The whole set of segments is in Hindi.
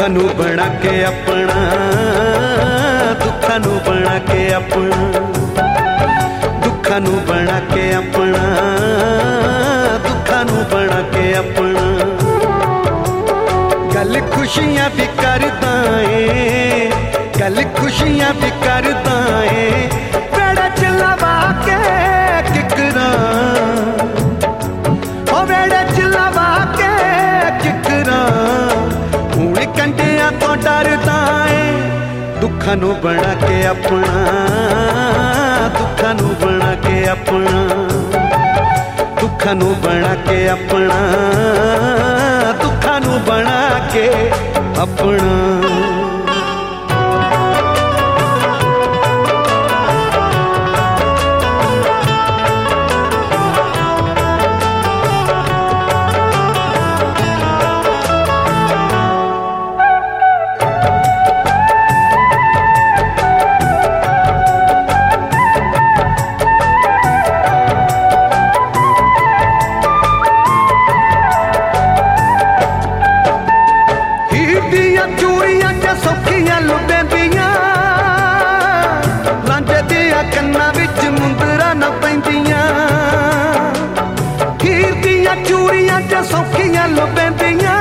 नू बना के अपना, दुखा नू बना के अपना, दुखा नू बना के अपना, दुखा नू बना के अपना। गल खुशियां भी करदा ए, गल खुशियां भी करदा ए, बेड़ा च लवा के किकरां, ओ बेड़ा च लवा के किकरां, हुण कंडियां तो डरदा ए। दुखा नू बना के अपना, दुखा नू बना के अपना, दुखा नू बना के अपना, दुखा नू बना के अपना। चूड़ियां च सौखियां लुबेंदियां, लांजे दियां कन्नां विच मुंदरां न पैंदियां। हीर दियां चूड़ियां च सौखियां लुबेंदियां,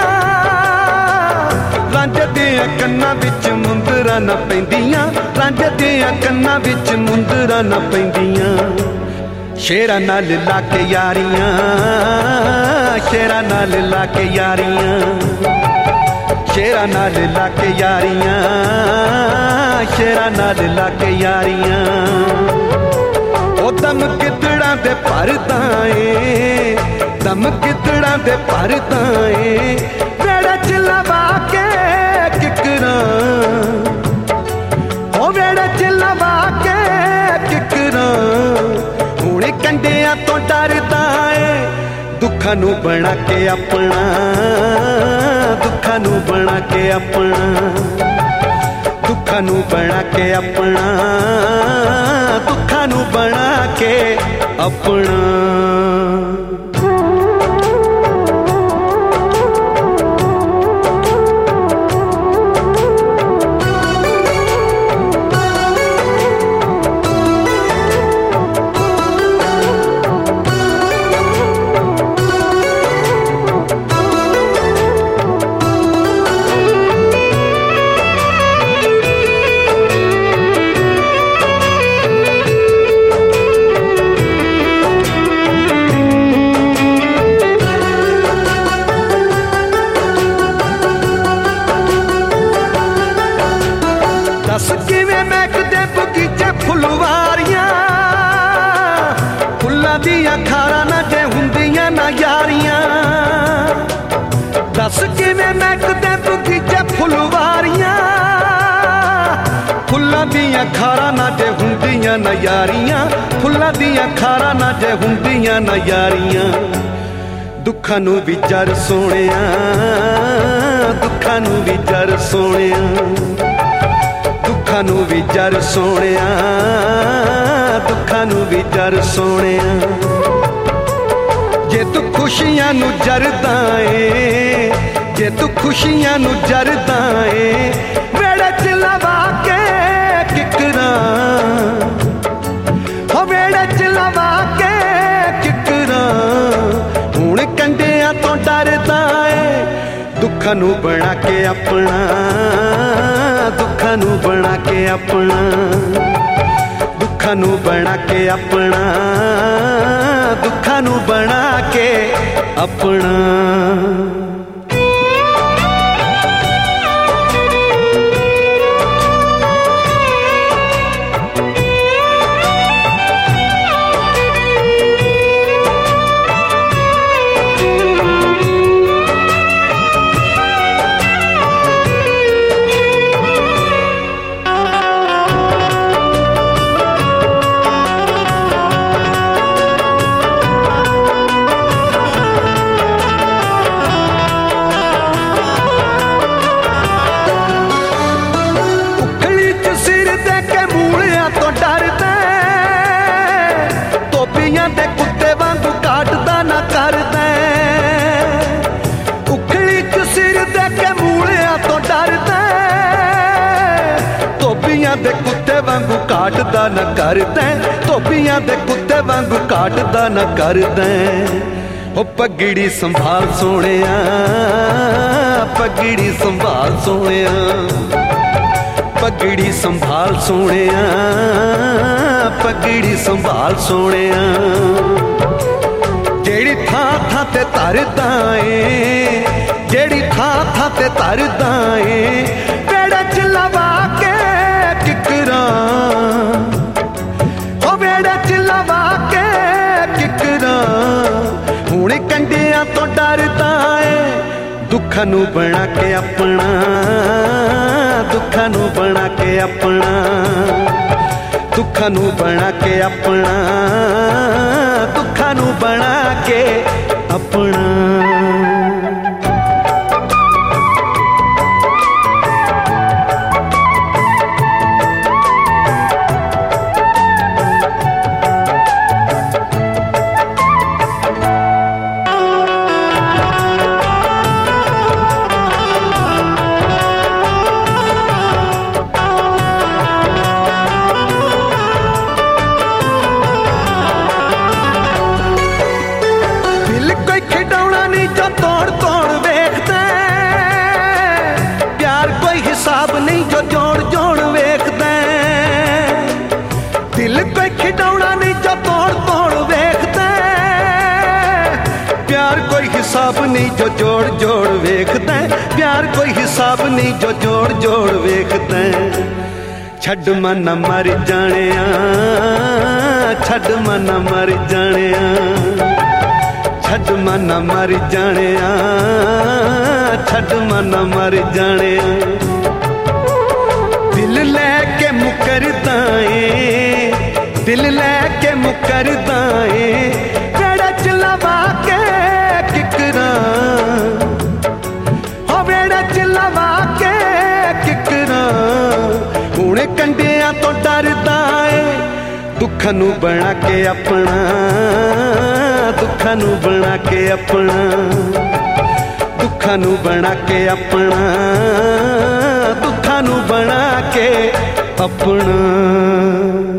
लांजे दियां कन्नां विच मुंदरां न पैंदियां, लांजे दियां कन्नां विच मुंदरां न पैंदियां। शेरां नाल ला के यारियां, शेरां नाल ला के यारियां, शेरां नाल ला के यारियां, शेरां नाल ला के यारियां। ओ दम गिदड़ां दे भरदा ए, दम गिदड़ां दे भरदा ए, बेड़ा च लवा के किकरां, ओ बेड़ा च लवा के किकरां, हुण कंडियां तो डरदा ए। दुखा नू बना के अपना, दुखा नू बना के अपना, दुखा नू बना के अपना, दुखा नू बना के अपना। दस किवें महकदे बगीचे फुलवारियां, फुल्लां दियां खारां ना जे हुंदियां ना यारियां। दस किवें महकदे बगीचे फुलवारियां, फुल्लां दियां खारां ना जे हुंदियां ना यारियां, फुल्लां दियां खारां ना जे हुंदियां ना यारियां। दुखा नू भी जर सोहणिया, दुखा नू भी जर सोहणिया, दुखा नू भी जर सोहणिया, दुखा नू भी जर सोहणिया। जे तू खुशियां नू जरदा ए, जे तू खुशियां नू जरदा ए, बेड़े च लवा के किकरां, हो बेड़े च लवा के किकरां, हुण कंडियां तो डरदा ए। दुखा नू बना के अपना, दुखा नू बना के अपना, दुखा नू बना के अपना, दुखा नू बना के अपना। काटदा न करदा, धोबियां दे कुत्ते वांगू काटदा न करदा। ओ पगड़ी संभाल सोहणिया, पगड़ी संभाल सोहणिया, पगड़ी संभाल सोहणिया, पगड़ी संभाल सोहणिया। जेड़ी थां थां ते तरदा ए, जेड़ी थां थां ते तरदा ए, बेड़े च लवा के किकरां, ओ बेड़े च लवा के किकरां। हुण कंडियां तो डरदा ए, दुखां नूं बना के अपना, दुखां नूं बना के अपना, दुखां नूं बना के अपना, दुखां नूं बना के अपना। हिसाब नहीं जो जोड़ जोड़ वेखदा, दिल कोई खिडौना नहीं जो तोड़ तोड़ वेखदा। प्यार कोई हिसाब नहीं जो जोड़ जोड़ वेखदा, प्यार कोई हिसाब नहीं जो जोड़ जोड़ वेखदा। छड्ड मन मर जाणिया, छड्ड मन मर जाणिया, छड्ड मन मर जाणिया, छड्ड मन मर जाणिया। दिल लैके मुकरदा ए, दिल लैके मुकरदा ए, बेड़े च लवा के किकरां, हो बेड़े च लवा के किकरां। हुण कंडियां तो डरदा ए, दुखां नूं बना के अपना, दुखां नूं बना के अपना, दुखां नूं बना के अपना, दुखां नूं बना के अपना।